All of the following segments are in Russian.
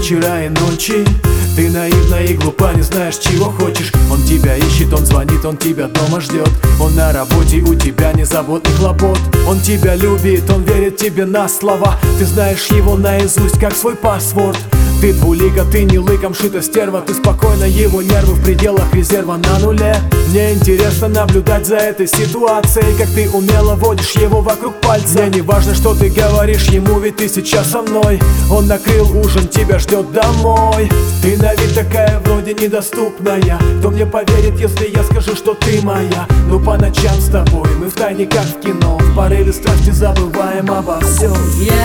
вечера и ночи. Ты наивна и глупа, не знаешь, чего хочешь. Он тебя ищет, он звонит, он тебя дома ждет. Он на работе, у тебя ни забот, ни хлопот. Он тебя любит, он верит тебе на слова. Ты знаешь его наизусть, как свой паспорт. Ты двулика, ты не лыком шита стерва. Ты спокойно, его нервы в пределах резерва на нуле. Мне интересно наблюдать за этой ситуацией, как ты умело водишь его вокруг пальца. Мне не важно, что ты говоришь ему, ведь ты сейчас со мной. Он накрыл ужин, тебя ждет домой. Ты на вид такая вроде недоступная. Кто мне поверит, если я скажу, что ты моя? Ну по ночам с тобой мы втайне как в кино, в порыве страсти забываем обо всем.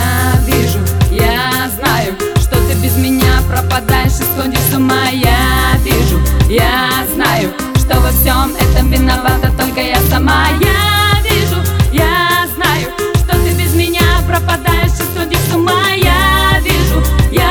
Я вижу, я знаю, что ты без меня пропадаешь и сходишь с ума. Я вижу, я знаю, что во всем этом виновата только я сама. Я вижу, я знаю, что ты без меня пропадаешь и сходишь с ума. Я вижу,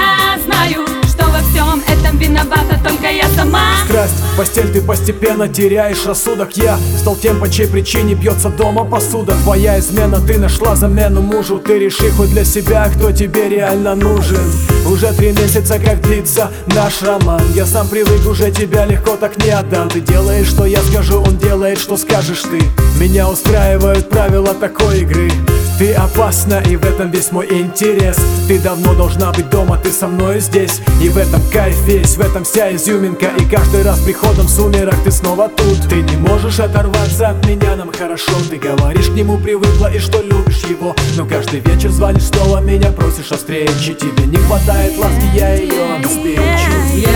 я знаю, что во всем этом виновата только я сама. Страсть, постель, ты постепенно теряешь рассудок. Я стал тем, по чьей причине бьется дома посуда. Твоя измена, ты нашла замену мужу. Ты реши хоть для себя, кто тебе реально нужен. Уже 3 месяца, как длится наш роман. Я сам привык, уже тебя легко так не отдам. Ты делаешь, что я скажу, он делает, что скажешь ты. Меня устраивают правила такой игры. Ты опасна, и в этом весь мой интерес. Ты давно должна быть дома, ты со мной здесь. И в этом кайф весь, в этом вся изюминка. И каждый раз приходом сумерок ты снова тут. Ты не можешь оторваться от меня, нам хорошо. Ты говоришь, к нему привыкла и что любишь его. Но каждый вечер звонишь снова, меня просишь о встрече. Тебе не хватает ласки, я ее обеспечу.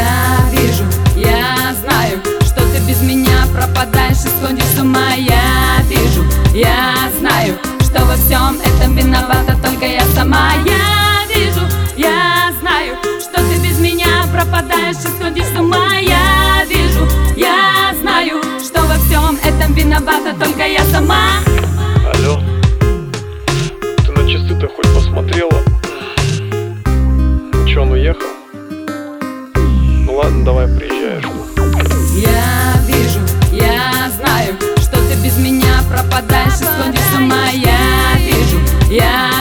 Я вижу, я знаю, что ты без меня пропадаешь и сходишь с ума. Я вижу, я знаю, что во всем этом виновата только я сама. Я вижу, я знаю, что ты без меня пропадаешь и сходишь с ума. Я вижу, я знаю, что во всем этом виновата только я сама. Алло, ты на часы-то хоть посмотрела? Ну чё, он уехал? Ну ладно, давай приезжай, жду. Я вижу, я знаю, что ты без меня пропадаешь и сходишь с ума. Я вижу, я